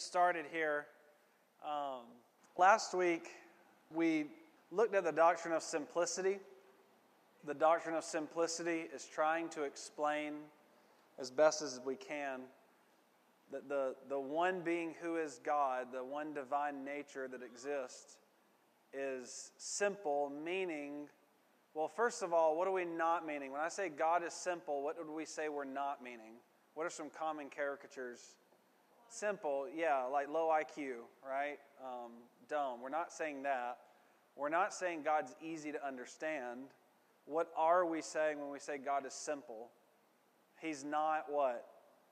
get started here. Last week, we looked at the doctrine of simplicity. The doctrine of simplicity is trying to explain as best as we can that the one being who is God, the one divine nature that exists, is simple, meaning, well, first of all, what are we not meaning? When I say God is simple, what would we say we're not meaning? What are some common caricatures? Simple, yeah, like low IQ, right? Dumb. We're not saying that. We're not saying God's easy to understand. What are we saying when we say God is simple? He's not what?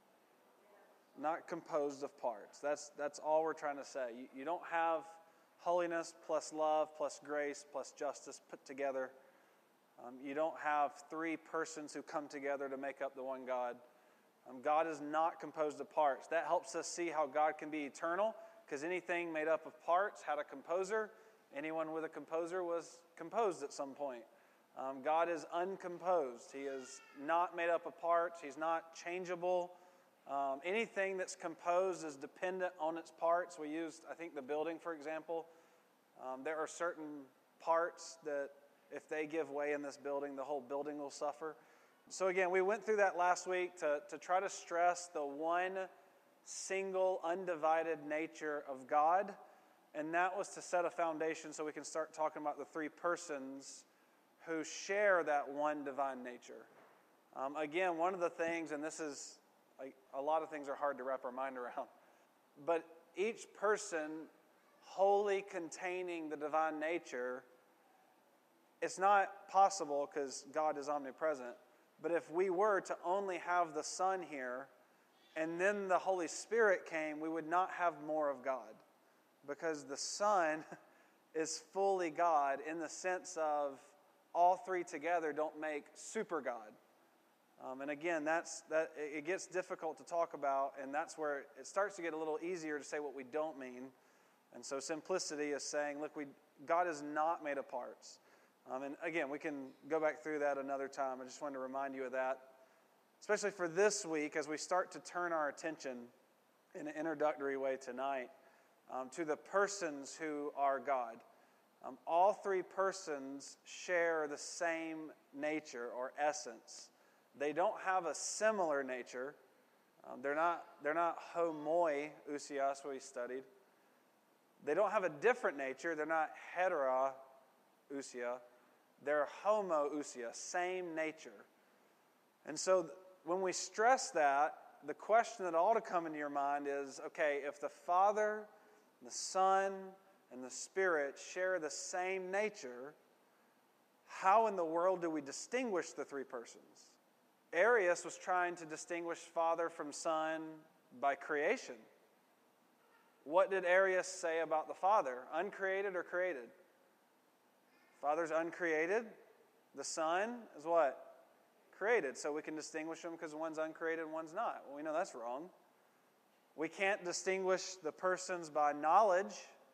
Not composed of parts. That's all we're trying to say. You don't have holiness plus love plus grace plus justice put together. You don't have three persons who come together to make up the one God. God is not composed of parts. That helps us see how God can be eternal, because anything made up of parts had a composer. Anyone with a composer was composed at some point. God is uncomposed. He is not made up of parts. He's not changeable. Anything that's composed is dependent on its parts. We used, I think, the building, for example. There are certain parts that if they give way in this building, the whole building will suffer. So again, we went through that last week to try to stress the one single, undivided nature of God. And that was to set a foundation so we can start talking about the three persons who share that one divine nature. Again, one of the things, and this is, a lot of things are hard to wrap our mind around, but each person wholly containing the divine nature, it's not possible because God is omnipresent. But if we were to only have the Son here, and then the Holy Spirit came, we would not have more of God. Because the Son is fully God in the sense of all three together don't make super God. And again, it gets difficult to talk about, and that's where it starts to get a little easier to say what we don't mean. And so simplicity is saying, look, God is not made of parts. And again, we can go back through that another time. I just wanted to remind you of that, especially for this week as we start to turn our attention in an introductory way tonight to the persons who are God. All three persons share the same nature or essence. They don't have a similar nature. They're not homoi ousios, what we studied. They don't have a different nature. They're not heterousia. They're homoousia, same nature. And so when we stress that, the question that ought to come into your mind is, okay, if the Father, the Son, and the Spirit share the same nature, how in the world do we distinguish the three persons? Arius was trying to distinguish Father from Son by creation. What did Arius say about the Father? Uncreated or created? Father's uncreated. The Son is what? Created. So we can distinguish them because one's uncreated and one's not. Well, we know that's wrong. We can't distinguish the persons by knowledge.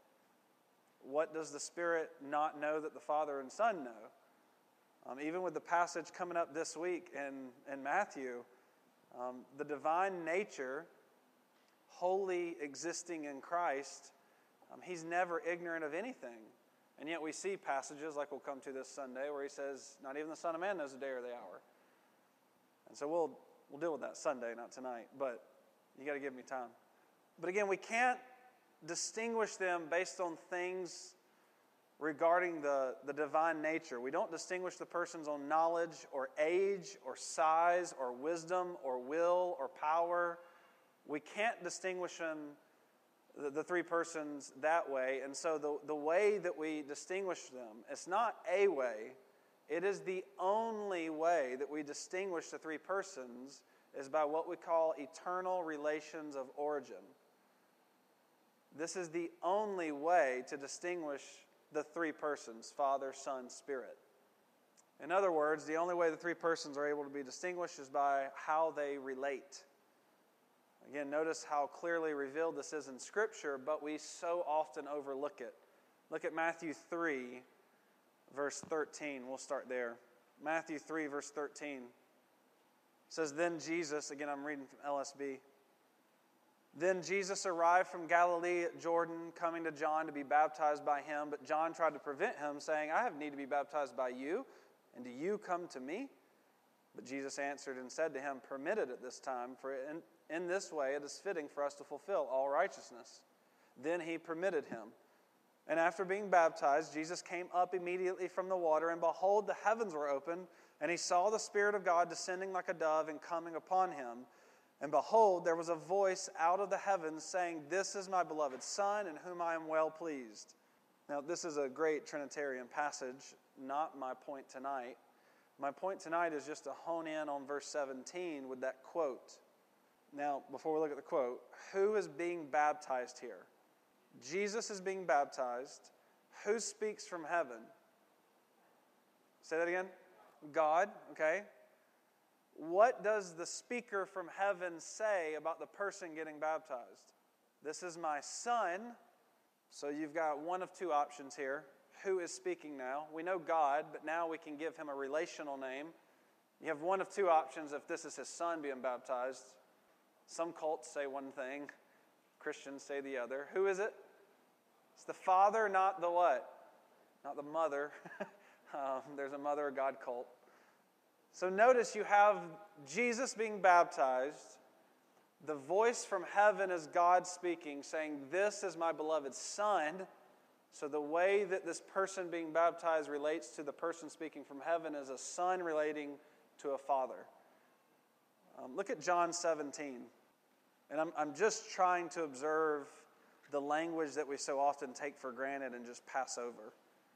What does the Spirit not know that the Father and Son know? Even with the passage coming up this week in Matthew, the divine nature, wholly existing in Christ, He's never ignorant of anything. And yet we see passages like we'll come to this Sunday where He says, not even the Son of Man knows the day or the hour. And so we'll deal with that Sunday, not tonight, but you got to give me time. But again, we can't distinguish them based on things regarding the divine nature. We don't distinguish the persons on knowledge or age or size or wisdom or will or power. We can't distinguish them, the three persons, that way. And so the way that we distinguish them, it's not a way. It is the only way that we distinguish the three persons is by what we call eternal relations of origin. This is the only way to distinguish the three persons, Father, Son, Spirit. In other words, the only way the three persons are able to be distinguished is by how they relate. Again, notice how clearly revealed this is in Scripture, but we so often overlook it. Look at Matthew 3, verse 13. We'll start there. Matthew 3, verse 13. It says, then Jesus, again I'm reading from LSB. Then Jesus arrived from Galilee at Jordan, coming to John to be baptized by him. But John tried to prevent him, saying, I have need to be baptized by you, and do you come to me? But Jesus answered and said to him, Permit it at this time, for in this way it is fitting for us to fulfill all righteousness. Then he permitted him. And after being baptized, Jesus came up immediately from the water, and behold, the heavens were opened, and he saw the Spirit of God descending like a dove and coming upon him. And behold, there was a voice out of the heavens saying, This is my beloved Son, in whom I am well pleased. Now, this is a great Trinitarian passage, not my point tonight. My point tonight is just to hone in on verse 17 with that quote. Now, before we look at the quote, who is being baptized here? Jesus is being baptized. Who speaks from heaven? Say that again. God, okay. What does the speaker from heaven say about the person getting baptized? This is my Son. So you've got one of two options here. Who is speaking now? We know God, but now we can give him a relational name. You have one of two options if this is his Son being baptized. Some cults say one thing. Christians say the other. Who is it? It's the Father, not the what? Not the mother. There's a Mother of God cult. So notice you have Jesus being baptized. The voice from heaven is God speaking, saying, This is my beloved Son. So the way that this person being baptized relates to the person speaking from heaven is a son relating to a father. Look at John 17. And I'm just trying to observe the language that we so often take for granted and just pass over.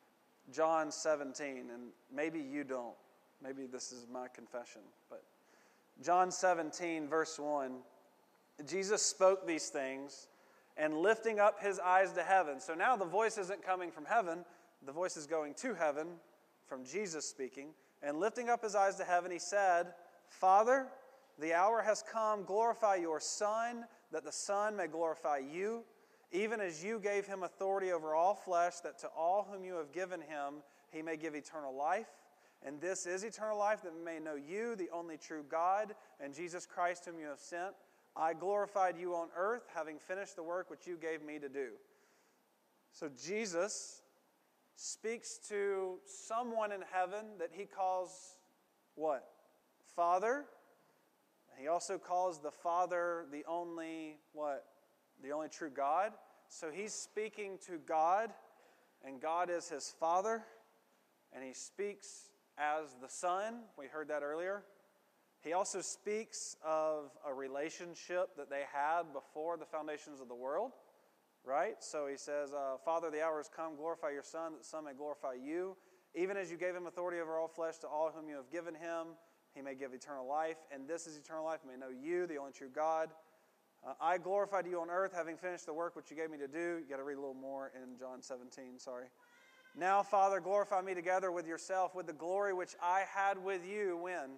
John 17, and maybe you don't. Maybe this is my confession. But John 17, verse 1, Jesus spoke these things, and lifting up his eyes to heaven. So now the voice isn't coming from heaven. The voice is going to heaven from Jesus speaking. And lifting up his eyes to heaven, he said, Father, the hour has come. Glorify your Son, that the Son may glorify you, even as you gave him authority over all flesh, that to all whom you have given him, he may give eternal life. And this is eternal life, that we may know you, the only true God, and Jesus Christ whom you have sent. I glorified you on earth, having finished the work which you gave me to do. So Jesus speaks to someone in heaven that he calls what? Father. He also calls the Father the only, what? The only true God. So he's speaking to God, and God is his Father, and he speaks as the Son. We heard that earlier. He also speaks of a relationship that they had before the foundations of the world, right? So he says, Father, the hour has come, glorify your Son, that the Son may glorify you. Even as you gave him authority over all flesh to all whom you have given him, he may give eternal life. And this is eternal life, may know you, the only true God. I glorified you on earth, having finished the work which you gave me to do. You got to read a little more in John 17, sorry. Now, Father, glorify me together with yourself, with the glory which I had with you when?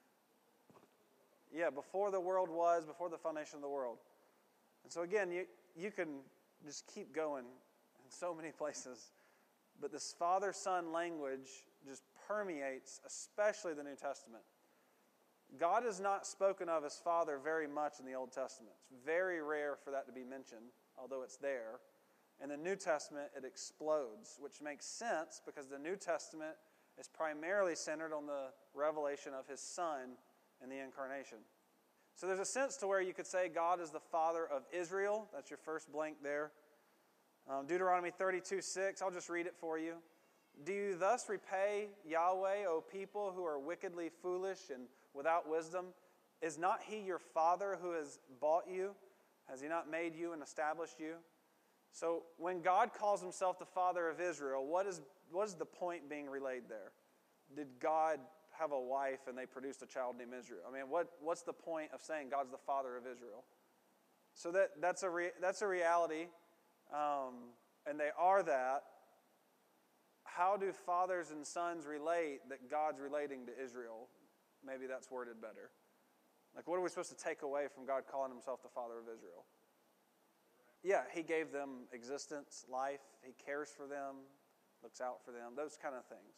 Yeah, before the world was, before the foundation of the world. And so again, you can just keep going in so many places. But this Father-Son language just permeates, especially the New Testament. God is not spoken of as Father very much in the Old Testament. It's very rare for that to be mentioned, although it's there. In the New Testament, it explodes, which makes sense because the New Testament is primarily centered on the revelation of his Son in the incarnation. So there's a sense to where you could say God is the Father of Israel. That's your first blank there. Deuteronomy 32:6, I'll just read it for you. Do you thus repay Yahweh, O people who are wickedly foolish and without wisdom? Is not he your Father who has bought you? Has he not made you and established you? So when God calls himself the Father of Israel, what is the point being relayed there? Did God have a wife and they produced a child named Israel? I mean, what's the point of saying God's the Father of Israel? So that's a reality, and they are that. How do fathers and sons relate that God's relating to Israel? Maybe that's worded better. Like, what are we supposed to take away from God calling himself the Father of Israel? Yeah, he gave them existence, life. He cares for them, looks out for them, those kind of things.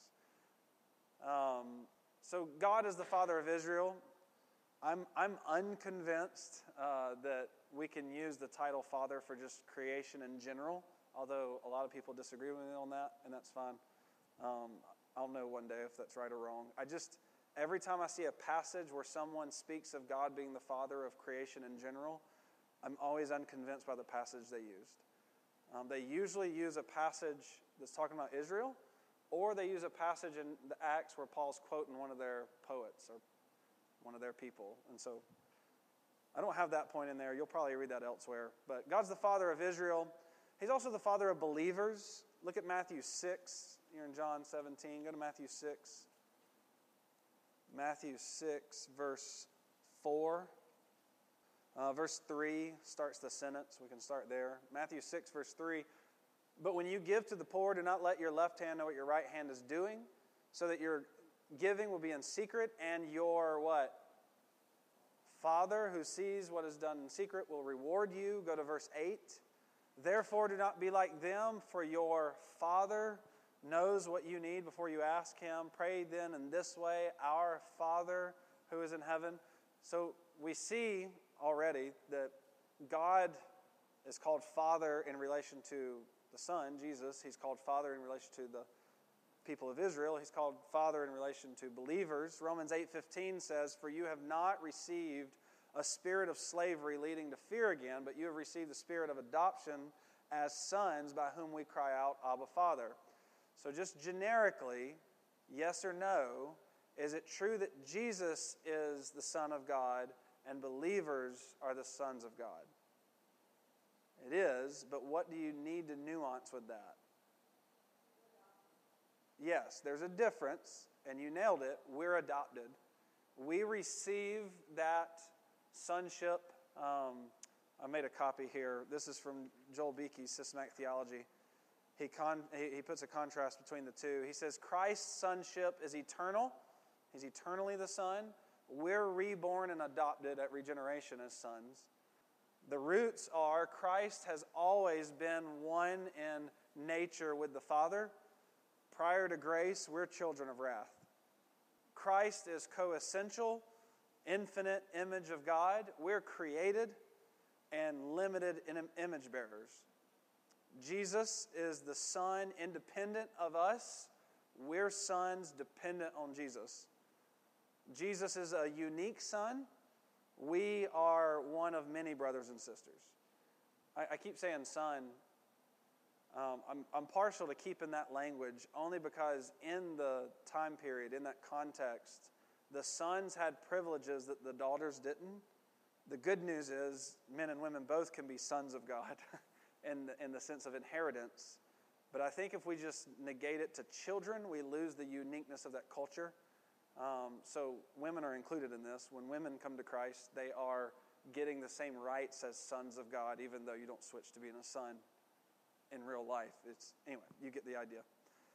So God is the Father of Israel. I'm unconvinced that we can use the title Father for just creation in general, although a lot of people disagree with me on that, and that's fine. I'll know one day if that's right or wrong. Every time I see a passage where someone speaks of God being the Father of creation in general, I'm always unconvinced by the passage they used. They usually use a passage that's talking about Israel, or they use a passage in the Acts where Paul's quoting one of their poets or one of their people. And so I don't have that point in there. You'll probably read that elsewhere. But God's the Father of Israel. He's also the Father of believers. Look at Matthew 6. You're in John 17. Go to Matthew 6. Matthew 6, verse 4. Verse 3 starts the sentence. We can start there. Matthew 6, verse 3. But when you give to the poor, do not let your left hand know what your right hand is doing, so that your giving will be in secret, and your what? Father who sees what is done in secret will reward you. Go to verse 8. Therefore do not be like them, for your Father knows what you need before you ask Him. Pray then in this way, Our Father who is in heaven. So we see already that God is called Father in relation to the Son, Jesus. He's called Father in relation to the people of Israel. He's called Father in relation to believers. Romans 8:15 says, For you have not received a spirit of slavery leading to fear again, but you have received the spirit of adoption as sons, by whom we cry out, Abba, Father. So just generically, yes or no, is it true that Jesus is the Son of God and believers are the sons of God? It is, but what do you need to nuance with that? Yes, there's a difference, and you nailed it. We're adopted. We receive that sonship. I made a copy here. This is from Joel Beeke's Systematic Theology. He puts a contrast between the two. He says, Christ's sonship is eternal. He's eternally the Son. We're reborn and adopted at regeneration as sons. The roots are Christ has always been one in nature with the Father. Prior to grace, we're children of wrath. Christ is coessential, infinite image of God. We're created and limited image bearers. Jesus is the Son independent of us. We're sons dependent on Jesus. Jesus is a unique Son. We are one of many brothers and sisters. I keep saying son. I'm partial to keeping that language only because in the time period, in that context, the sons had privileges that the daughters didn't. The good news is men and women both can be sons of God in the sense of inheritance. But I think if we just negate it to children, we lose the uniqueness of that culture. So women are included in this. When women come to Christ, they are getting the same rights as sons of God, even though you don't switch to being a son in real life. Anyway, you get the idea.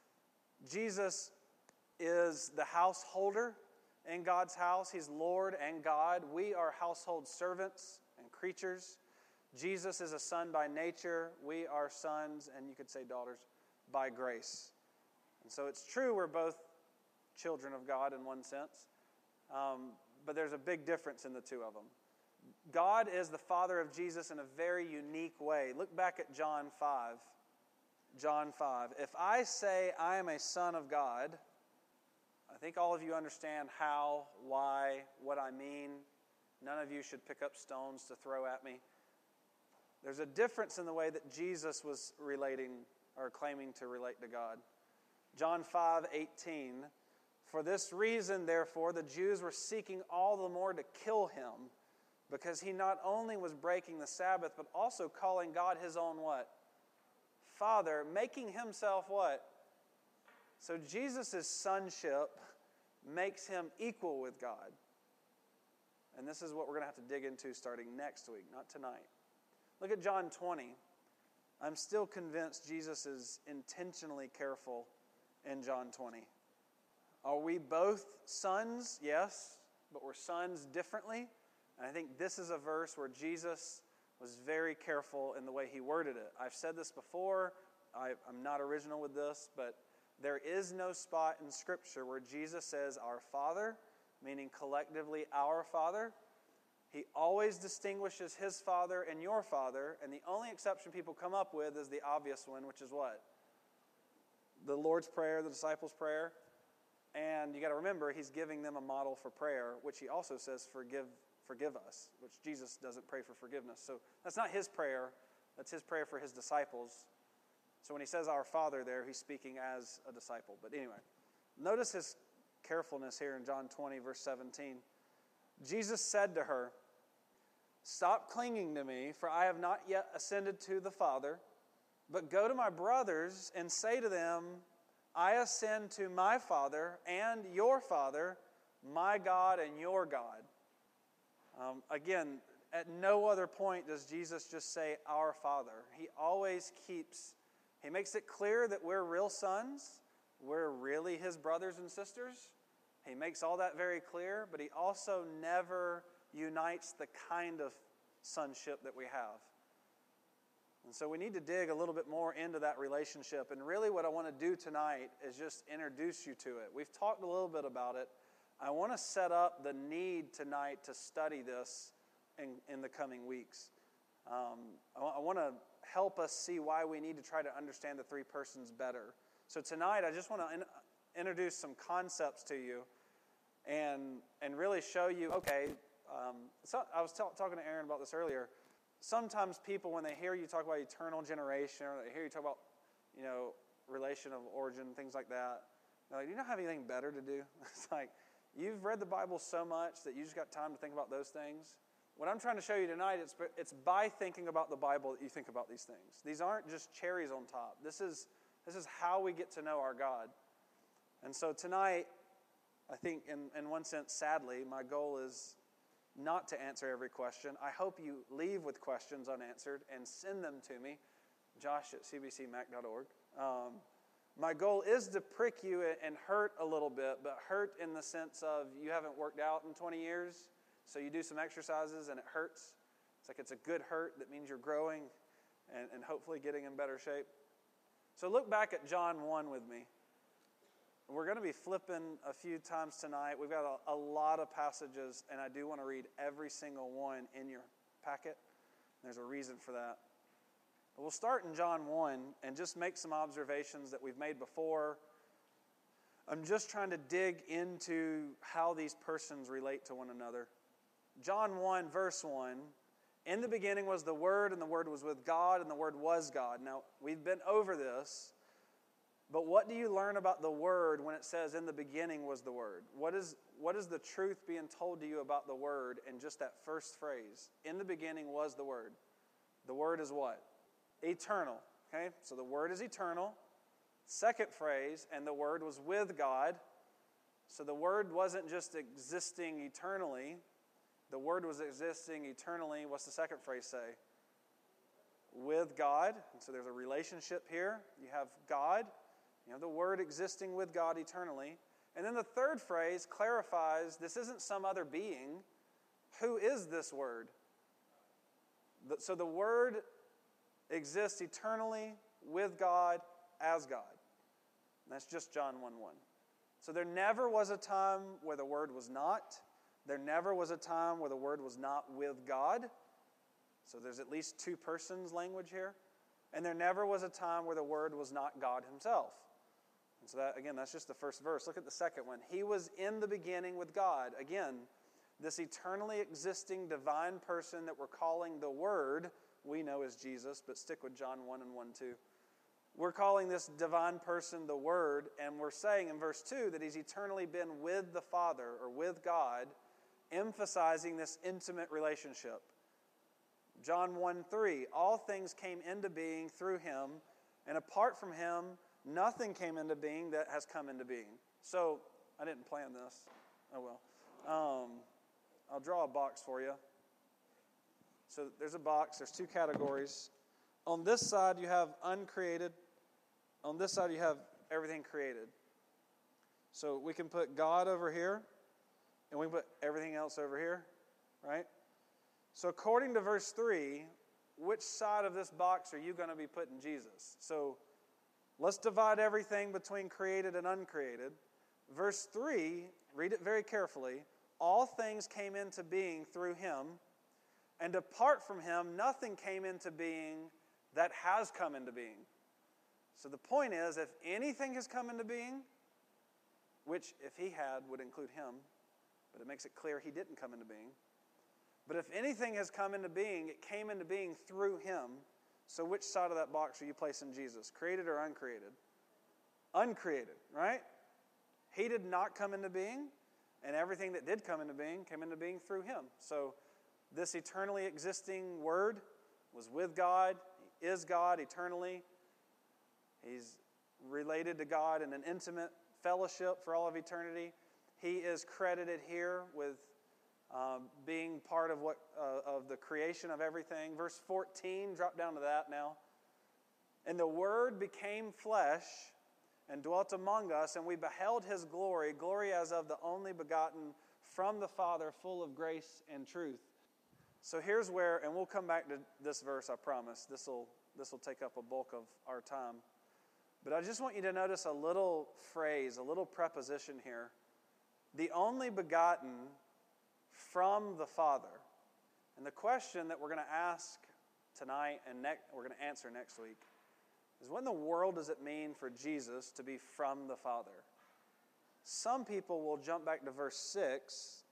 Jesus is the householder in God's house. He's Lord and God. We are household servants and creatures. Jesus is a son by nature. We are sons, and you could say daughters, by grace. And so it's true we're both children of God in one sense, but there's a big difference in the two of them. God is the Father of Jesus in a very unique way. Look back at John 5. John 5. If I say I am a son of God, I think all of you understand how, why, what I mean. None of you should pick up stones to throw at me. There's a difference in the way that Jesus was relating or claiming to relate to God. John 5:18. For this reason, therefore, the Jews were seeking all the more to kill him, because he not only was breaking the Sabbath, but also calling God his own what? Father, making himself what? So Jesus' sonship makes him equal with God. And this is what we're going to have to dig into starting next week, not tonight. Look at John 20. I'm still convinced Jesus is intentionally careful in John 20. Are we both sons? Yes, but we're sons differently. And I think this is a verse where Jesus was very careful in the way he worded it. I've said this before. I'm not original with this, but there is no spot in Scripture where Jesus says our Father, meaning collectively our Father, He always distinguishes his Father and your Father, and the only exception people come up with is the obvious one, which is what? The Lord's Prayer, the disciples' prayer. And you got to remember, he's giving them a model for prayer, which he also says, forgive us, which Jesus doesn't pray for forgiveness. So that's not his prayer. That's his prayer for his disciples. So when he says our Father there, he's speaking as a disciple. But anyway, notice his carefulness here in John 20, verse 17. Jesus said to her, "Stop clinging to me, for I have not yet ascended to the Father, but go to my brothers and say to them, I ascend to my Father and your Father, my God and your God." Again, at no other point does Jesus just say our Father. He always he makes it clear that we're real sons. We're really his brothers and sisters. He makes all that very clear, but he also never unites the kind of sonship that we have. And so we need to dig a little bit more into that relationship. And really what I want to do tonight is just introduce you to it. We've talked a little bit about it. I want to set up the need tonight to study this in the coming weeks. I want to help us see why we need to try to understand the three persons better. So tonight I just want to introduce some concepts to you and really show you, okay, so I was talking to Aaron about this earlier. Sometimes people, when they hear you talk about eternal generation, or they hear you talk about, relation of origin, things like that, they're like, "Do you not have anything better to do?" It's like, you've read the Bible so much that you just got time to think about those things. What I'm trying to show you tonight, it's by thinking about the Bible that you think about these things. These aren't just cherries on top. This is how we get to know our God. And so tonight, I think in one sense, sadly, my goal is not to answer every question. I hope you leave with questions unanswered and send them to me, josh@cbcmac.org. My goal is to prick you and hurt a little bit, but hurt in the sense of you haven't worked out in 20 years, so you do some exercises and it hurts. It's like it's a good hurt that means you're growing and hopefully getting in better shape. So look back at John 1 with me. We're going to be flipping a few times tonight. We've got a lot of passages, and I do want to read every single one in your packet. There's a reason for that. But we'll start in John 1 and just make some observations that we've made before. I'm just trying to dig into how these persons relate to one another. John 1, verse 1, "In the beginning was the Word, and the Word was with God, and the Word was God." Now, we've been over this. But what do you learn about the Word when it says, "In the beginning was the Word"? What is the truth being told to you about the Word in just that first phrase? In the beginning was the Word. The Word is what? Eternal. Okay, so the Word is eternal. Second phrase, "and the Word was with God." So the Word wasn't just existing eternally. The Word was existing eternally. What's the second phrase say? With God. And so there's a relationship here. You have God. You have the Word existing with God eternally. And then the third phrase clarifies this isn't some other being. Who is this Word? So the Word exists eternally with God as God. And that's just John 1:1. So there never was a time where the Word was not. There never was a time where the Word was not with God. So there's at least two persons language here. And there never was a time where the Word was not God himself. And so that's just the first verse. Look at the second one. "He was in the beginning with God." Again, this eternally existing divine person that we're calling the Word, we know as Jesus, but stick with John 1 and 1 too. We're calling this divine person the Word, and we're saying in verse 2 that he's eternally been with the Father or with God, emphasizing this intimate relationship. John 1:3, "All things came into being through him, and apart from him, nothing came into being that has come into being." So, I didn't plan this. Oh well. I'll draw a box for you. So there's a box. There's two categories. On this side, you have uncreated. On this side, you have everything created. So we can put God over here, and we can put everything else over here, right? So according to verse 3, which side of this box are you going to be putting Jesus? So let's divide everything between created and uncreated. Verse 3, read it very carefully. all things came into being through him, and apart from him, nothing came into being that has come into being. So the point is, if anything has come into being, which if he had would include him, but it makes it clear he didn't come into being. But if anything has come into being, it came into being through him. So which side of that box are you placing Jesus? Created or uncreated? Uncreated, right? He did not come into being, and everything that did come into being came into being through him. So this eternally existing Word was with God. He is God eternally. He's related to God in an intimate fellowship for all of eternity. He is credited here with being part of the creation of everything. Verse 14, drop down to that now. And the Word became flesh and dwelt among us, and we beheld his glory, glory as of the only begotten from the Father, full of grace and truth. So here's where, and we'll come back to this verse, I promise. This will take up a bulk of our time. But I just want you to notice a little phrase, a little preposition here. The only begotten from the Father. And the question that we're going to ask tonight and we're going to answer next week is, what in the world does it mean for Jesus to be from the Father? Some people will jump back to verse 6.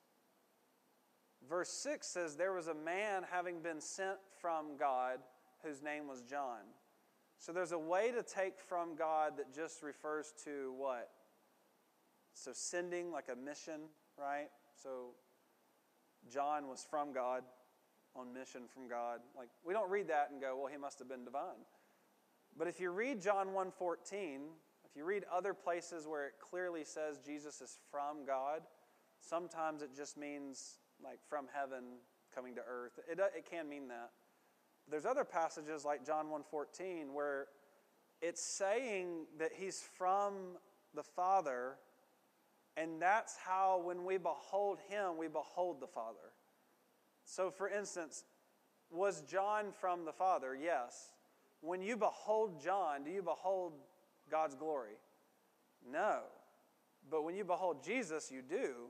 Verse 6 says, there was a man having been sent from God whose name was John. So there's a way to take from God that just refers to what? So sending, like a mission, right? So John was from God, on mission from God. Like, we don't read that and go, well, he must have been divine. But if you read John 1:14, if you read other places where it clearly says Jesus is from God, sometimes it just means like from heaven coming to earth. It can mean that. There's other passages like John 1:14 where it's saying that he's from the Father, and that's how when we behold him, we behold the Father. So for instance, was John from the Father? Yes. When you behold John, do you behold God's glory? No. But when you behold Jesus, you do.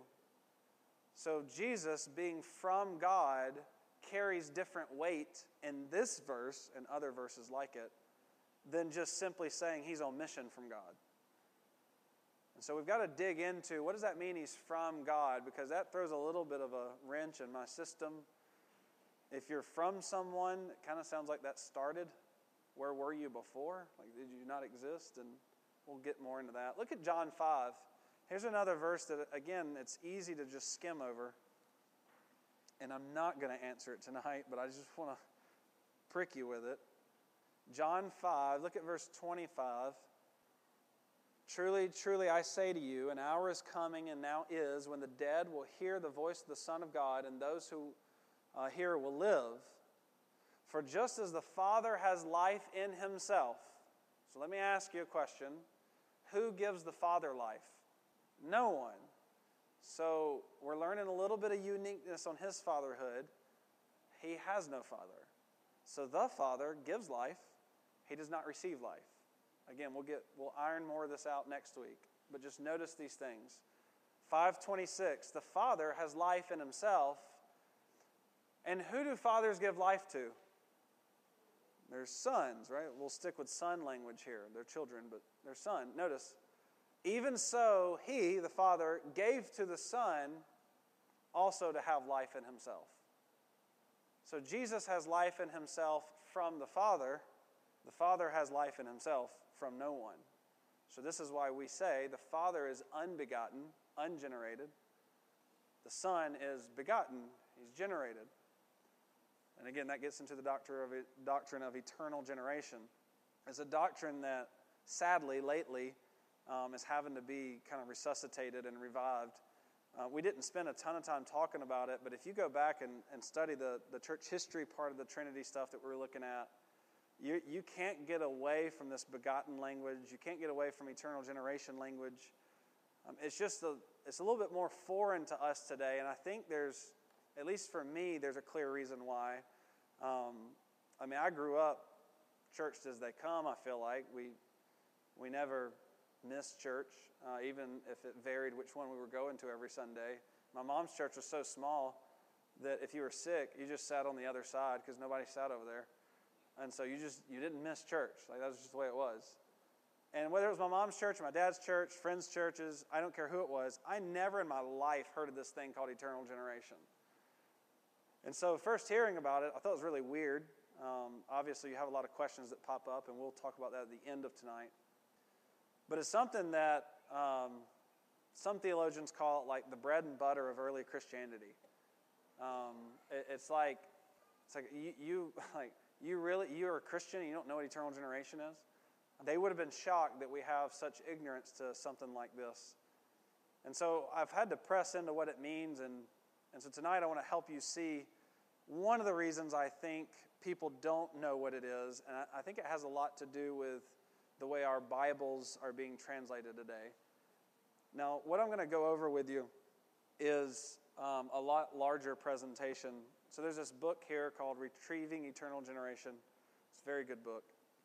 So Jesus, being from God, carries different weight in this verse and other verses like it than just simply saying he's on mission from God. And so we've got to dig into, what does that mean he's from God? Because that throws a little bit of a wrench in my system. If you're from someone, it kind of sounds like that started. Where were you before? Like, did you not exist? And we'll get more into that. Look at John 5. Here's another verse that, again, it's easy to just skim over. And I'm not going to answer it tonight, but I just want to prick you with it. John 5, look at verse 25. Truly, truly, I say to you, an hour is coming and now is when the dead will hear the voice of the Son of God, and those who hear will live. For just as the Father has life in himself. So let me ask you a question. Who gives the Father life? No one. So we're learning a little bit of uniqueness on his fatherhood. He has no father. So the Father gives life. He does not receive life. Again, we'll iron more of this out next week. But just notice these things. 5:26, the Father has life in himself. And who do fathers give life to? Their sons, right? We'll stick with son language here. They're children, but their son. Notice, even so, he, the Father, gave to the Son also to have life in himself. So Jesus has life in himself from the Father. The Father has life in himself from no one. So this is why we say the Father is unbegotten, ungenerated. The Son is begotten, he's generated. And again, that gets into the doctrine of eternal generation. It's a doctrine that, sadly, lately, is having to be kind of resuscitated and revived. We didn't spend a ton of time talking about it, but if you go back and study the church history part of the Trinity stuff that we're looking at, you can't get away from this begotten language. You can't get away from eternal generation language. It's a little bit more foreign to us today, and I think there's, at least for me, there's a clear reason why. I grew up churched as they come, I feel like. We never missed church, even if it varied which one we were going to every Sunday. My mom's church was so small that if you were sick, you just sat on the other side because nobody sat over there. And so you didn't miss church. Like, that was just the way it was. And whether it was my mom's church, my dad's church, friends' churches, I don't care who it was, I never in my life heard of this thing called Eternal Generation. And so first hearing about it, I thought it was really weird. Obviously, you have a lot of questions that pop up, and we'll talk about that at the end of tonight. But it's something that some theologians call it like the bread and butter of early Christianity. It's like you're a Christian and you don't know what eternal generation is. They would have been shocked that we have such ignorance to something like this. And so I've had to press into what it means, and so tonight I want to help you see one of the reasons I think people don't know what it is, and I think it has a lot to do with the way our Bibles are being translated today. Now, what I'm going to go over with you is a lot larger presentation. So there's this book here called Retrieving Eternal Generation. It's a very good book.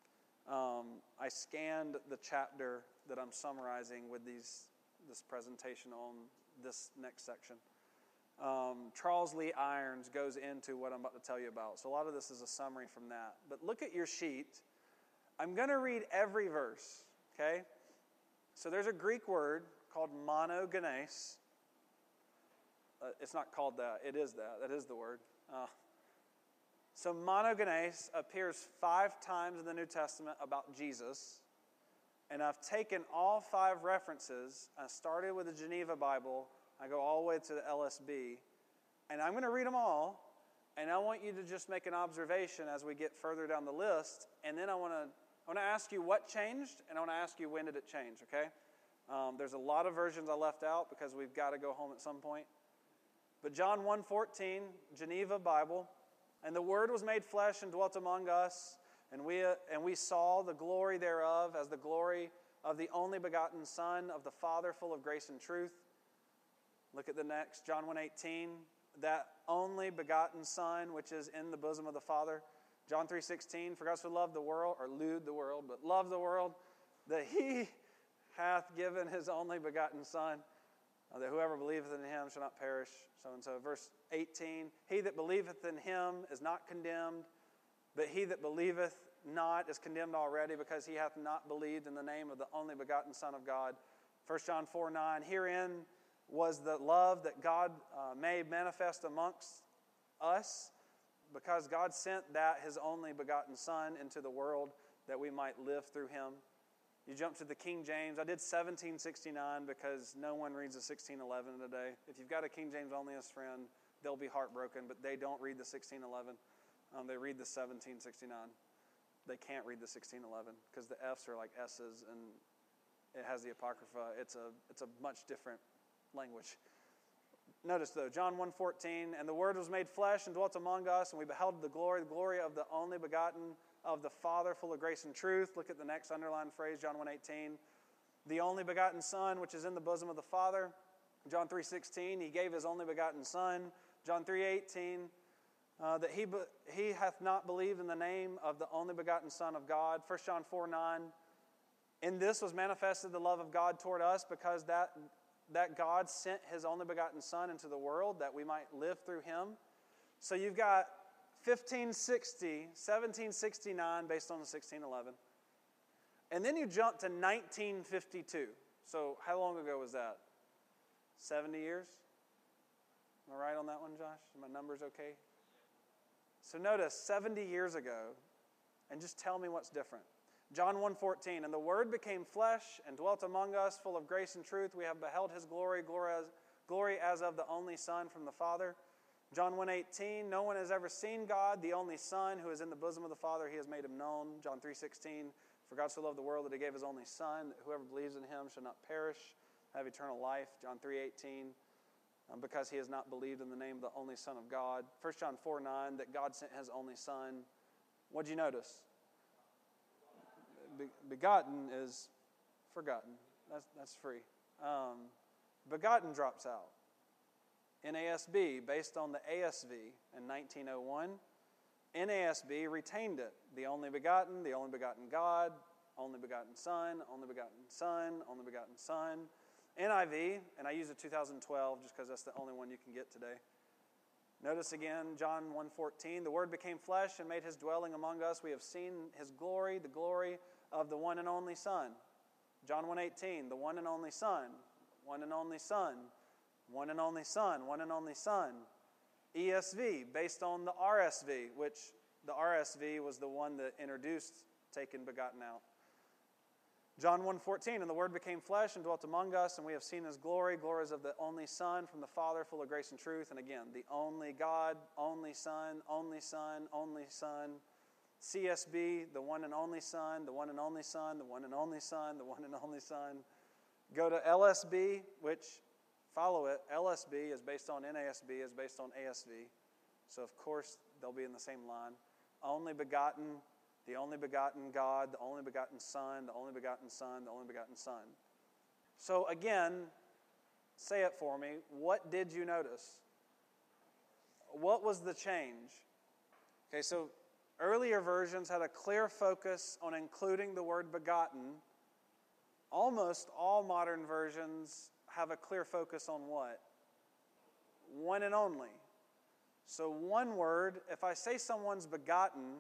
I scanned the chapter that I'm summarizing with this presentation on this next section. Charles Lee Irons goes into what I'm about to tell you about. So a lot of this is a summary from that. But look at your sheet. I'm going to read every verse, okay? So there's a Greek word called monogenes. It's not called that. It is that. That is the word. So monogenes appears 5 times in the New Testament about Jesus. And I've taken all 5 references. I started with the Geneva Bible. I go all the way to the LSB. And I'm going to read them all. And I want you to just make an observation as we get further down the list. And then I want to ask you what changed, and I want to ask you when did it change, okay? There's a lot of versions I left out because we've got to go home at some point. But John 1:14, Geneva Bible, and the Word was made flesh and dwelt among us, and we saw the glory thereof as the glory of the only begotten Son of the Father, full of grace and truth. Look at the next, John 1:18, that only begotten Son which is in the bosom of the Father. John 3:16, for God so loved the world, or lewd the world, but loved the world, that He hath given His only begotten Son, that whoever believeth in Him shall not perish. So. Verse 18, he that believeth in Him is not condemned, but he that believeth not is condemned already, because he hath not believed in the name of the only begotten Son of God. 1 John 4:9, herein was the love that God made manifest amongst us, because God sent that His only begotten Son into the world that we might live through Him. You jump to the King James. I did 1769 because no one reads the 1611 today. If you've got a King James onlyist friend, they'll be heartbroken, but they don't read the 1611. They read the 1769. They can't read the 1611 because the F's are like S's, and it has the Apocrypha. It's a much different language. Notice though, John 1:14, and the Word was made flesh and dwelt among us, and we beheld the glory of the only begotten of the Father, full of grace and truth. Look at the next underlined phrase, John 1:18. The only begotten Son, which is in the bosom of the Father. John 3:16, He gave His only begotten Son. John 3:18, that he hath not believed in the name of the only begotten Son of God. 1 John 4:9, in this was manifested the love of God toward us, because that God sent His only begotten Son into the world that we might live through Him. So you've got 1560, 1769 based on the 1611. And then you jump to 1952. So how long ago was that? 70 years? Am I right on that one, Josh? Are my numbers okay? So notice, 70 years ago, and just tell me what's different. John 1:14, and the Word became flesh and dwelt among us, full of grace and truth. We have beheld His glory as of the only Son from the Father. John 1:18, no one has ever seen God, the only Son, who is in the bosom of the Father, He has made Him known. John 3:16, for God so loved the world that He gave His only Son, that whoever believes in Him shall not perish, have eternal life. John 3:18, because he has not believed in the name of the only Son of God. 1 John 4:9, that God sent His only Son. What'd you notice? Begotten is forgotten. That's free. Begotten drops out. NASB, based on the ASV in 1901, NASB retained it. The only begotten God, only begotten Son, only begotten Son, only begotten Son. NIV, and I use a 2012 just because that's the only one you can get today. Notice again, John 1:14, the Word became flesh and made His dwelling among us. We have seen His glory, the glory of the one and only Son. John 1:18, the one and only Son, one and only Son, one and only Son, one and only Son. ESV, based on the RSV, which the RSV was the one that introduced taken, begotten out. John 1:14, and the Word became flesh and dwelt among us, and we have seen His glory, glories of the only Son from the Father, full of grace and truth. And again, the only God, only Son, only Son, only Son. CSB, the one and only Son, the one and only Son, the one and only Son, the one and only Son. Go to LSB, which, follow it, LSB is based on NASB, is based on ASV. So of course, they'll be in the same line. Only begotten, the only begotten God, the only begotten Son, the only begotten Son, the only begotten Son. So again, say it for me. What did you notice? What was the change? Okay, so earlier versions had a clear focus on including the word begotten. Almost all modern versions have a clear focus on what? One and only. So one word, if I say someone's begotten,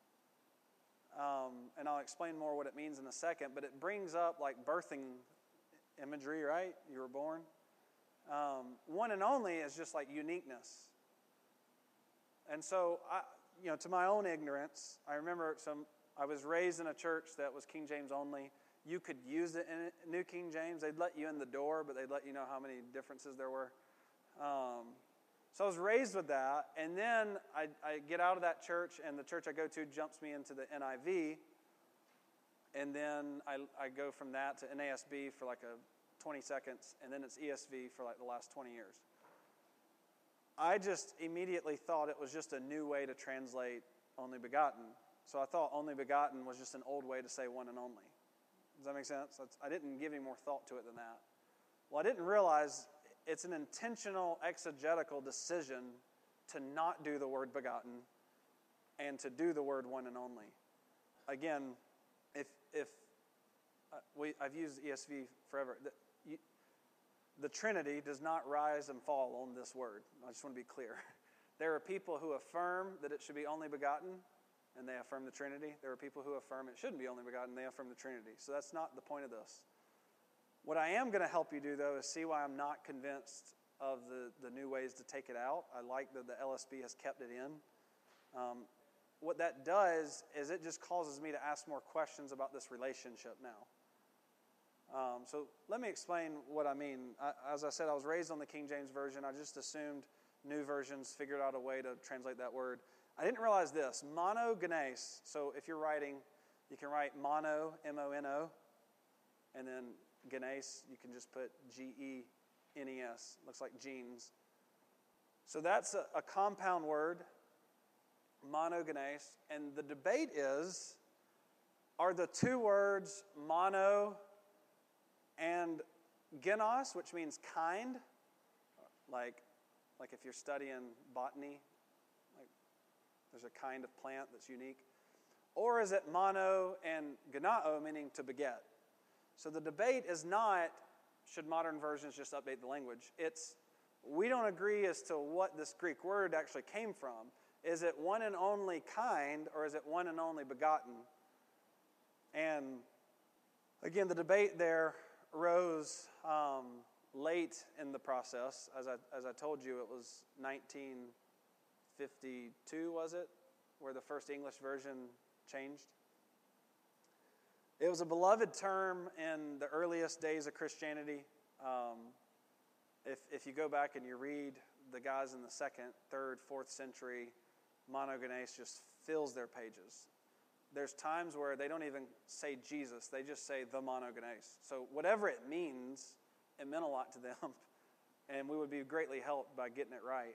and I'll explain more what it means in a second, but it brings up like birthing imagery, right? You were born. One and only is just like uniqueness. And so, to my own ignorance, I remember I was raised in a church that was King James only. You could use it in New King James. They'd let you in the door, but they'd let you know how many differences there were. So I was raised with that, and then I get out of that church, and the church I go to jumps me into the NIV, and then I go from that to NASB for like 20 seconds, and then it's ESV for like the last 20 years. I just immediately thought it was just a new way to translate only begotten. So I thought only begotten was just an old way to say one and only. Does that make sense? I didn't give any more thought to it than that. Well, I didn't realize it's an intentional exegetical decision to not do the word begotten and to do the word one and only. Again, I've used ESV forever. The Trinity does not rise and fall on this word. I just want to be clear. There are people who affirm that it should be only begotten, and they affirm the Trinity. There are people who affirm it shouldn't be only begotten, they affirm the Trinity. So that's not the point of this. What I am going to help you do, though, is see why I'm not convinced of the new ways to take it out. I like that the LSB has kept it in. What that does is it just causes me to ask more questions about this relationship now. So let me explain what I mean. As I said, I was raised on the King James Version. I just assumed new versions figured out a way to translate that word. I didn't realize this. Monogenes. So if you're writing, you can write mono, M-O-N-O, and then genes, you can just put G-E-N-E-S. Looks like genes. So that's a compound word, monogenes. And the debate is, are the two words mono and genos, which means kind, like if you're studying botany, like there's a kind of plant that's unique, or is it mono and genao, meaning to beget? So the debate is not, should modern versions just update the language? It's, we don't agree as to what this Greek word actually came from. Is it one and only kind, or is it one and only begotten? And again, the debate there arose late in the process. As I told you, it was 1952, was it, where the first English version changed? It was a beloved term in the earliest days of Christianity. If you go back and you read the guys in the 2nd, 3rd, 4th century, monogenes just fills their pages. There's times where they don't even say Jesus, they just say the monogenes. So whatever it means, it meant a lot to them, and we would be greatly helped by getting it right.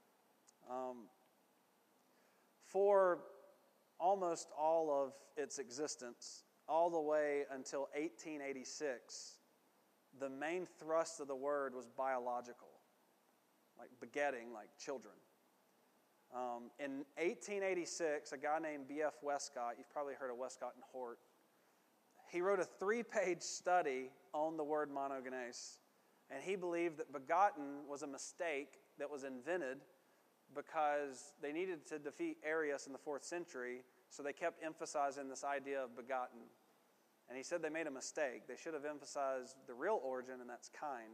For almost all of its existence, all the way until 1886, the main thrust of the word was biological, like begetting, like children. In 1886, a guy named B.F. Westcott, you've probably heard of Westcott and Hort, he wrote a 3-page study on the word monogenes, and he believed that begotten was a mistake that was invented because they needed to defeat Arius in the 4th century, so they kept emphasizing this idea of begotten. And he said they made a mistake. They should have emphasized the real origin, and that's kind.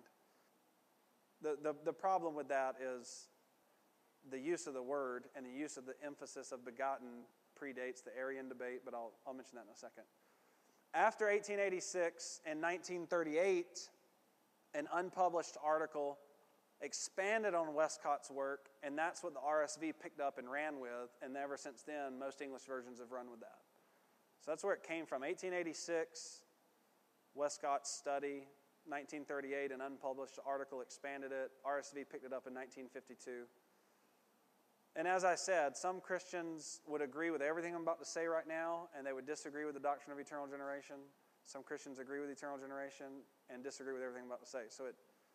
The problem with that is the use of the word and the use of the emphasis of begotten predates the Arian debate, but I'll mention that in a second. After 1886 and 1938, an unpublished article expanded on Westcott's work, and that's what the RSV picked up and ran with, and ever since then, most English versions have run with that. So that's where it came from. 1886, Westcott's study. 1938, an unpublished article expanded it. RSV picked it up in 1952. And as I said, some Christians would agree with everything I'm about to say right now, and they would disagree with the doctrine of eternal generation. Some Christians agree with eternal generation and disagree with everything I'm about to say. So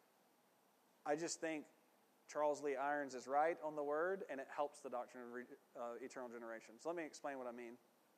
I just think Charles Lee Irons is right on the word, and it helps the doctrine of eternal generation. So let me explain what I mean.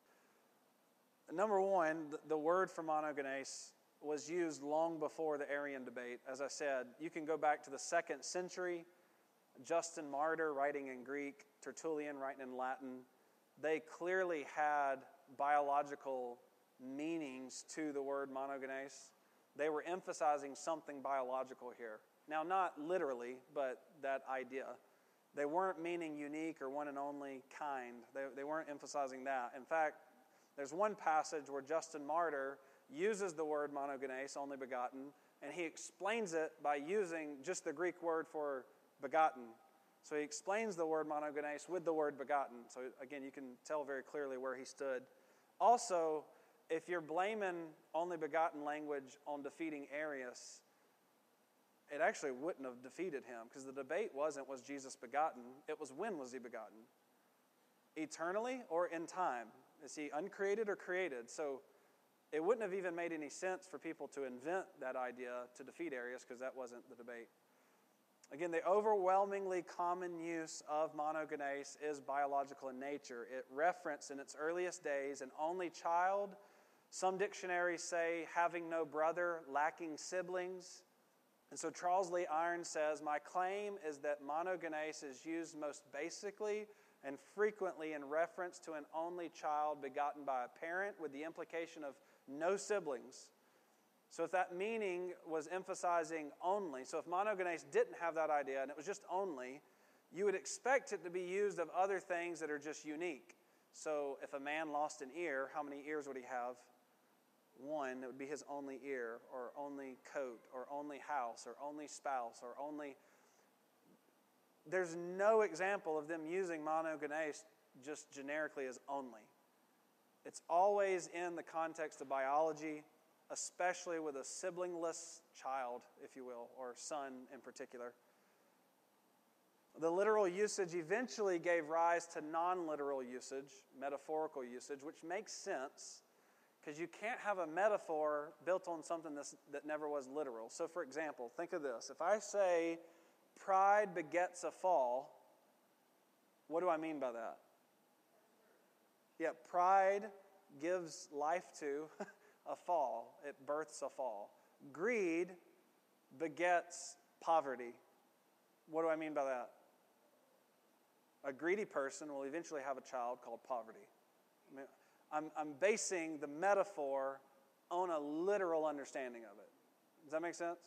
Number one, the word for monogenes was used long before the Arian debate. As I said, you can go back to the 2nd century, Justin Martyr writing in Greek, Tertullian writing in Latin. They clearly had biological meanings to the word monogenes. They were emphasizing something biological here. Now, not literally, but that idea. They weren't meaning unique or one and only kind. They weren't emphasizing that. In fact, there's one passage where Justin Martyr uses the word monogenes, only begotten, and he explains it by using just the Greek word for begotten. So he explains the word monogenes with the word begotten. So again, you can tell very clearly where he stood. Also, if you're blaming only begotten language on defeating Arius, it actually wouldn't have defeated him, because the debate was Jesus begotten? It was, when was he begotten? Eternally or in time? Is he uncreated or created? So it wouldn't have even made any sense for people to invent that idea to defeat Arius, because that wasn't the debate. Again, the overwhelmingly common use of monogenes is biological in nature. It referenced in its earliest days an only child. Some dictionaries say having no brother, lacking siblings. And so Charles Lee Irons says, my claim is that monogenes is used most basically and frequently in reference to an only child begotten by a parent, with the implication of no siblings. So if that meaning was emphasizing only, so if monogenes didn't have that idea and it was just only, you would expect it to be used of other things that are just unique. So if a man lost an ear, how many ears would he have? One. It would be his only ear, or only coat, or only house, or only spouse, or only... There's no example of them using monogenes just generically as only. It's always in the context of biology, especially with a siblingless child, if you will, or son in particular. The literal usage eventually gave rise to non-literal usage, metaphorical usage, which makes sense, because you can't have a metaphor built on something that never was literal. So, for example, think of this. If I say, pride begets a fall, what do I mean by that? Yeah, pride gives life to a fall. It births a fall. Greed begets poverty. What do I mean by that? A greedy person will eventually have a child called poverty. I mean, I'm basing the metaphor on a literal understanding of it. Does that make sense?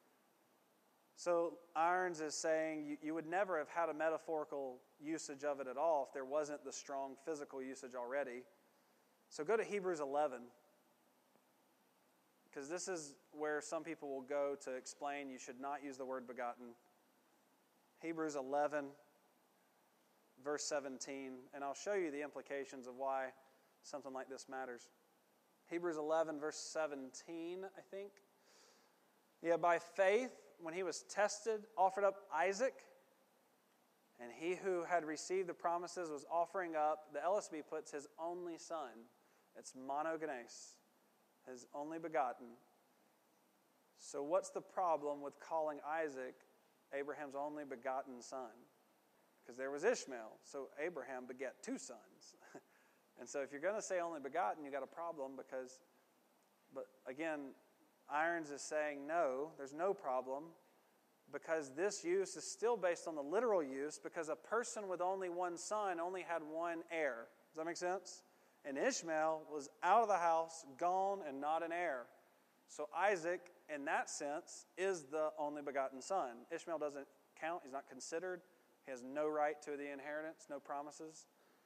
So Irons is saying you would never have had a metaphorical usage of it at all if there wasn't the strong physical usage already. So go to Hebrews 11, because this is where some people will go to explain you should not use the word begotten. Hebrews 11, verse 17, and I'll show you the implications of why something like this matters. Hebrews 11, verse 17, I think. Yeah, by faith, when he was tested, offered up Isaac, and he who had received the promises was offering up, the LSB puts his only son. It's monogenes, his only begotten. So what's the problem with calling Isaac Abraham's only begotten son? Because there was Ishmael, so Abraham begat two sons. And so if you're going to say only begotten, you got a problem, because But again, Irons is saying no, there's no problem, because this use is still based on the literal use, because a person with only one son only had one heir. Does that make sense? And Ishmael was out of the house, gone, and not an heir. So Isaac, in that sense, is the only begotten son. Ishmael doesn't count. He's not considered. He has no right to the inheritance, no promises.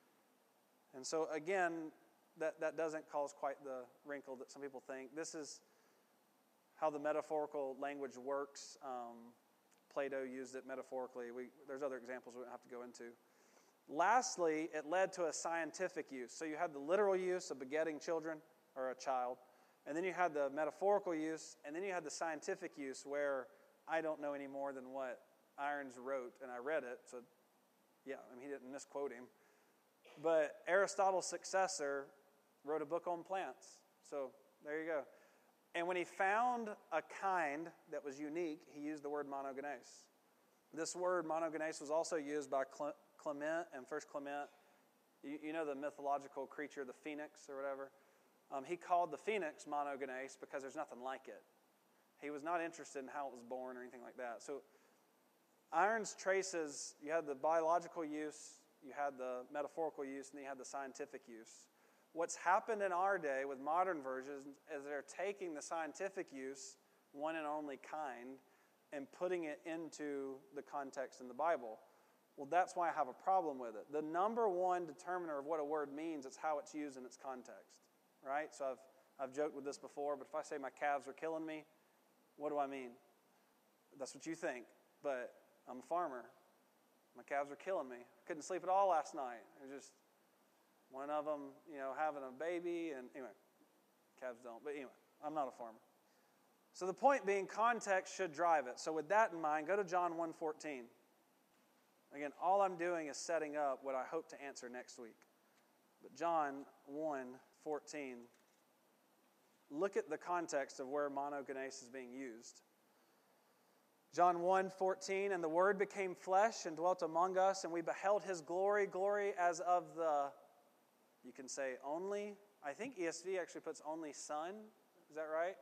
And so, again, that doesn't cause quite the wrinkle that some people think. This is how the metaphorical language works. Plato used it metaphorically. There's other examples we don't have to go into. Lastly, it led to a scientific use. So you had the literal use of begetting children, or a child, and then you had the metaphorical use, and then you had the scientific use where I don't know any more than what Irons wrote, and I read it, so yeah, I mean, he didn't misquote him. But Aristotle's successor wrote a book on plants. So there you go. And when he found a kind that was unique, he used the word monogenes. This word monogenes was also used by Clement and First Clement. You know the mythological creature, the phoenix or whatever? He called the phoenix monogenes because there's nothing like it. He was not interested in how it was born or anything like that. So Irons traces, you had the biological use, you had the metaphorical use, and then you had the scientific use. What's happened in our day with modern versions is they're taking the scientific use, one and only kind, and putting it into the context in the Bible. Well, that's why I have a problem with it. The number one determiner of what a word means is how it's used in its context, right? So I've joked with this before, but if I say my calves are killing me, what do I mean? That's what you think, but I'm a farmer. My calves are killing me. I couldn't sleep at all last night. It was just one of them, having a baby, and anyway, calves don't. But anyway, I'm not a farmer. So the point being, context should drive it. So with that in mind, go to John 1:14. Again, all I'm doing is setting up what I hope to answer next week. But John 1:14, look at the context of where monogenes is being used. John 1:14, and the Word became flesh and dwelt among us, and we beheld His glory, glory as of the, you can say only, I think ESV actually puts only Son. Is that right?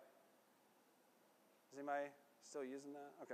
Is anybody still using that? Okay.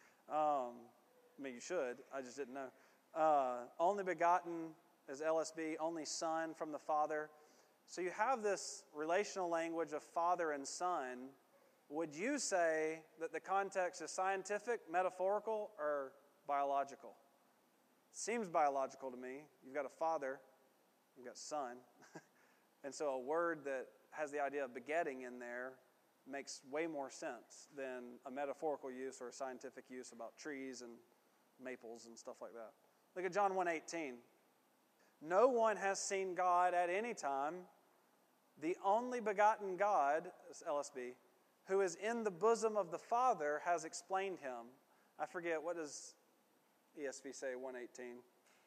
I mean, you should. I just didn't know. Only begotten is LSB, only Son from the Father. So you have this relational language of Father and Son. Would you say that the context is scientific, metaphorical, or biological? It seems biological to me. You've got a father, you've got son. And so a word that has the idea of begetting in there makes way more sense than a metaphorical use or a scientific use about trees and maples and stuff like that. Look at John 1:18. No one has seen God at any time. The only begotten God, LSB, who is in the bosom of the Father, has explained him. I forget, what does ESV say, 1:18?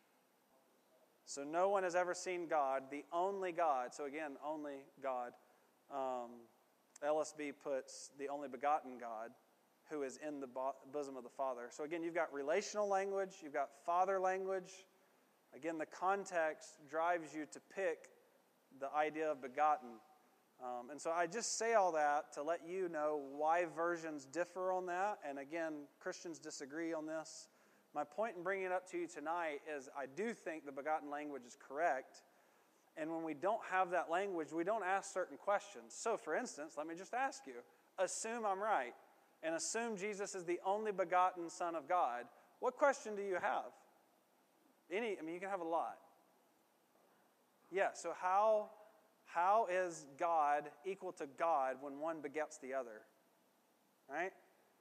So no one has ever seen God, the only God. So again, only God. LSB puts the only begotten God, who is in the bosom of the Father. So again, you've got relational language, you've got father language. Again, the context drives you to pick the idea of begotten. And so I just say all that to let you know why versions differ on that. And again, Christians disagree on this. My point in bringing it up to you tonight is I do think the begotten language is correct. And when we don't have that language, we don't ask certain questions. So for instance, let me just ask you, assume I'm right, and assume Jesus is the only begotten Son of God. What question do you have? You can have a lot. Yeah, so how is God equal to God when one begets the other? Right?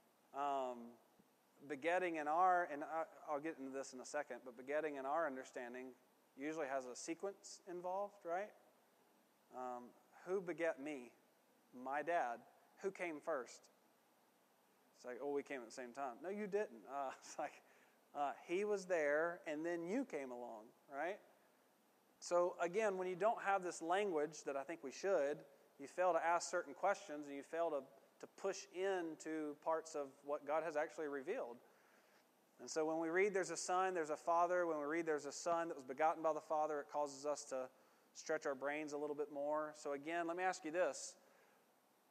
Begetting in I'll get into this in a second, but begetting in our understanding usually has a sequence involved, right? Who beget me? My dad. Who came first? It's like, we came at the same time. No, you didn't. It's like, he was there, and then you came along, right? So again, when you don't have this language that I think we should, you fail to ask certain questions, and you fail to push into parts of what God has actually revealed. And so when we read there's a son, there's a father. When we read there's a son that was begotten by the Father, it causes us to stretch our brains a little bit more. So again, let me ask you this.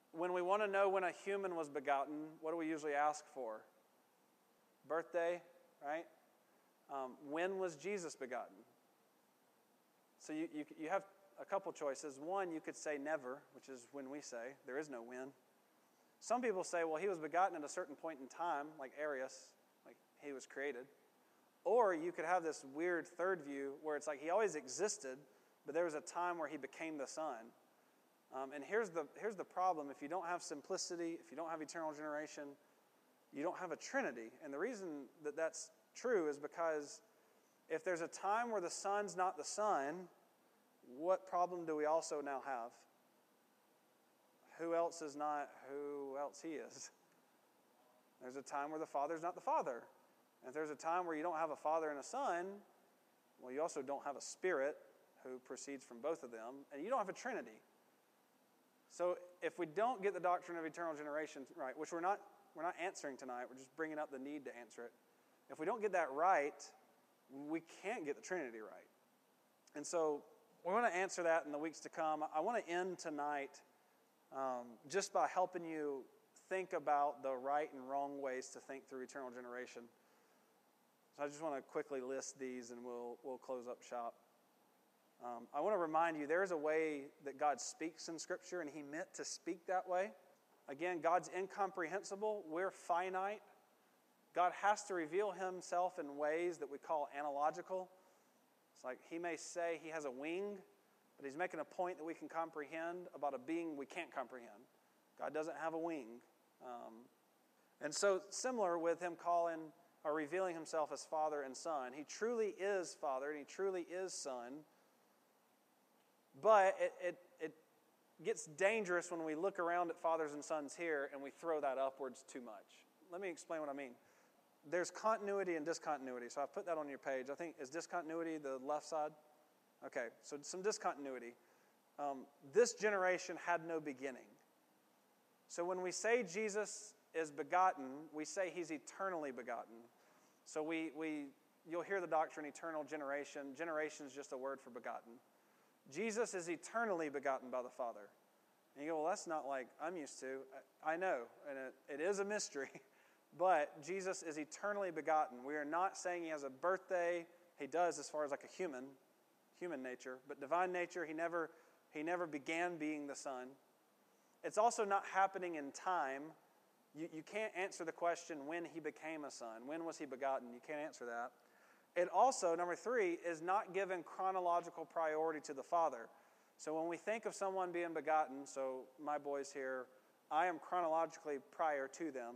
When we want to know when a human was begotten, what do we usually ask for? Birthday, right? When was Jesus begotten? So you have a couple choices. One, you could say never, which is when we say. There is no when. Some people say, well, he was begotten at a certain point in time, like Arius, like he was created. Or you could have this weird third view where it's like he always existed, but there was a time where he became the Son. And here's the problem. If you don't have simplicity, if you don't have eternal generation, you don't have a Trinity. And the reason that that's true is because if there's a time where the Son's not the Son, what problem do we also now have? Who else is not who else he is? There's a time where the Father's not the Father. And if there's a time where you don't have a Father and a Son, well, you also don't have a Spirit who proceeds from both of them, and you don't have a Trinity. So if we don't get the doctrine of eternal generation right, which we're not answering tonight, we're just bringing up the need to answer it. If we don't get that right, we can't get the Trinity right. And so we're going to answer that in the weeks to come. I want to end tonight just by helping you think about the right and wrong ways to think through eternal generation. So I just want to quickly list these and we'll close up shop. I want to remind you there is a way that God speaks in Scripture, and he meant to speak that way. Again, God's incomprehensible. We're finite. God has to reveal himself in ways that we call analogical. It's like he may say he has a wing, but he's making a point that we can comprehend about a being we can't comprehend. God doesn't have a wing. And so similar with him calling or revealing himself as Father and Son. He truly is Father and he truly is Son. But it gets dangerous when we look around at fathers and sons here and we throw that upwards too much. Let me explain what I mean. There's continuity and discontinuity. So I've put that on your page. I think, is discontinuity the left side? Okay, so some discontinuity. This generation had no beginning. So when we say Jesus is begotten, we say he's eternally begotten. So you'll hear the doctrine eternal generation. Generation is just a word for begotten. Jesus is eternally begotten by the Father. And you go, well, that's not like I'm used to. I know, and it is a mystery. But Jesus is eternally begotten. We are not saying he has a birthday. He does as far as like a human nature. But divine nature, he never began being the Son. It's also not happening in time. You can't answer the question when he became a son. When was he begotten? You can't answer that. It also, number 3, is not given chronological priority to the Father. So when we think of someone being begotten, so my boys here, I am chronologically prior to them.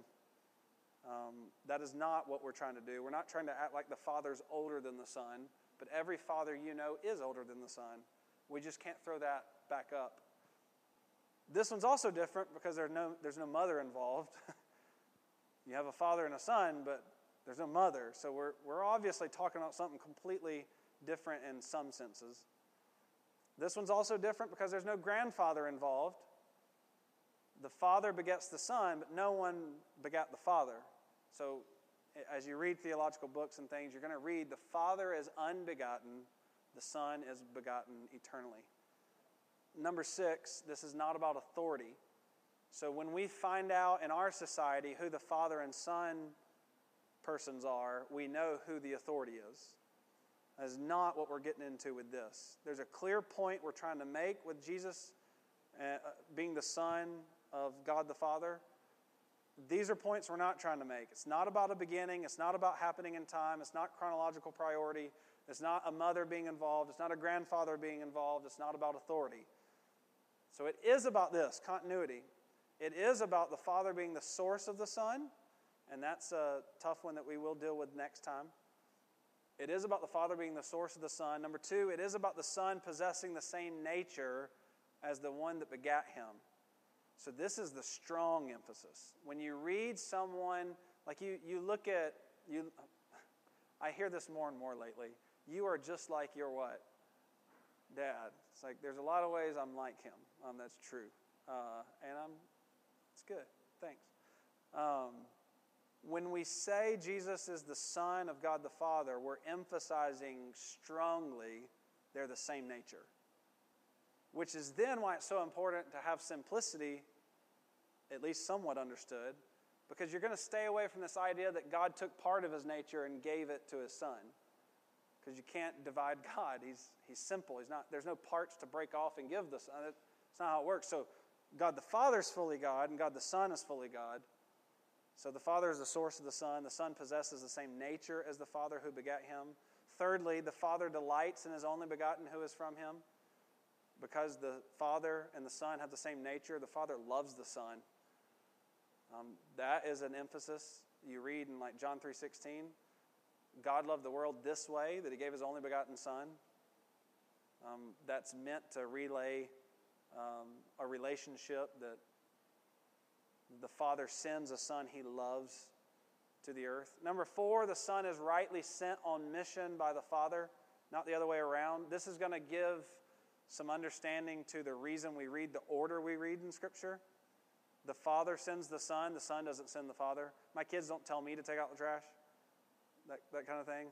That is not what we're trying to do. We're not trying to act like the Father's older than the Son, but every father you know is older than the Son. We just can't throw that back up. This one's also different because there's no mother involved. You have a father and a son, but there's no mother. So we're obviously talking about something completely different in some senses. This one's also different because there's no grandfather involved. The Father begets the Son, but no one begat the Father. So as you read theological books and things, you're going to read the Father is unbegotten, the Son is begotten eternally. Number 6, this is not about authority. So when we find out in our society who the Father and Son persons are, we know who the authority is. That is not what we're getting into with this. There's a clear point we're trying to make with Jesus being the Son of God the Father. These are points we're not trying to make. It's not about a beginning. It's not about happening in time. It's not chronological priority. It's not a mother being involved. It's not a grandfather being involved. It's not about authority. So it is about this, continuity. It is about the Father being the source of the Son, and that's a tough one that we will deal with next time. It is about the Father being the source of the Son. Number 2, it is about the Son possessing the same nature as the one that begat him. So this is the strong emphasis. When you read someone, like you look at, I hear this more and more lately, you are just like your what? Dad. It's like there's a lot of ways I'm like him. That's true. And it's good. Thanks. When we say Jesus is the Son of God the Father, we're emphasizing strongly they're the same nature. Which is then why it's so important to have simplicity at least somewhat understood, because you're going to stay away from this idea that God took part of his nature and gave it to his Son. Because you can't divide God. He's simple. There's no parts to break off and give the Son. That's not how it works. So God the Father is fully God, and God the Son is fully God. So the Father is the source of the Son. The Son possesses the same nature as the Father who begat him. Thirdly, the Father delights in his only begotten who is from him. Because the Father and the Son have the same nature, the Father loves the Son. That is an emphasis. You read in like John 3:16, God loved the world this way, that he gave his only begotten Son. That's meant to relay a relationship that the Father sends a Son he loves to the earth. Number 4, the Son is rightly sent on mission by the Father, not the other way around. This is going to give some understanding to the reason we read the order we read in Scripture. The Father sends the Son doesn't send the Father. My kids don't tell me to take out the trash, that kind of thing.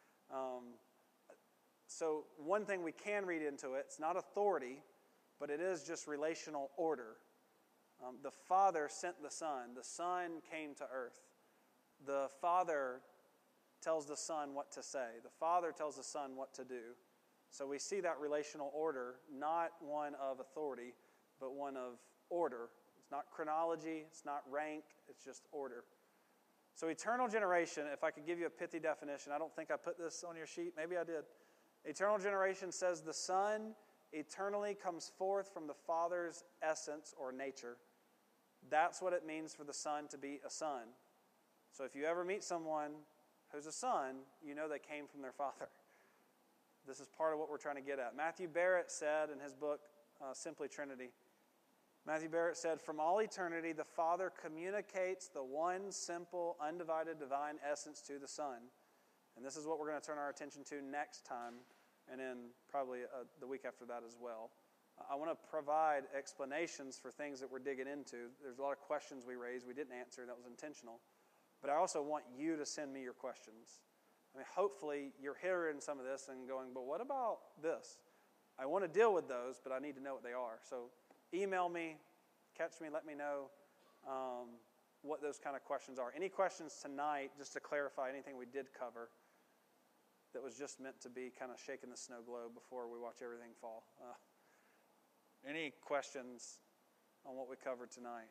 So one thing we can read into it, it's not authority, but it is just relational order. The Father sent the Son came to earth. The Father tells the Son what to say. The Father tells the Son what to do. So we see that relational order, not one of authority, but one of order. It's not chronology, it's not rank, it's just order. So eternal generation, if I could give you a pithy definition, I don't think I put this on your sheet, maybe I did. Eternal generation says the Son eternally comes forth from the Father's essence or nature. That's what it means for the Son to be a son. So if you ever meet someone who's a son, you know they came from their Father. This is part of what we're trying to get at. Matthew Barrett said in his book, Simply Trinity, Matthew Barrett said, from all eternity, the Father communicates the one simple, undivided divine essence to the Son. And this is what we're going to turn our attention to next time, and then probably the week after that as well. I want to provide explanations for things that we're digging into. There's a lot of questions we raised we didn't answer. That was intentional. But I also want you to send me your questions. I mean, hopefully you're hearing some of this and going, but what about this? I want to deal with those, but I need to know what they are. So email me, catch me, let me know what those kind of questions are. Any questions tonight, just to clarify anything we did cover that was just meant to be kind of shaking the snow globe before we watch everything fall? Any questions on what we covered tonight?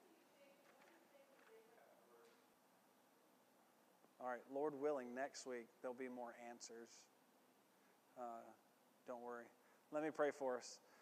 All right, Lord willing, next week there'll be more answers. Don't worry. Let me pray for us.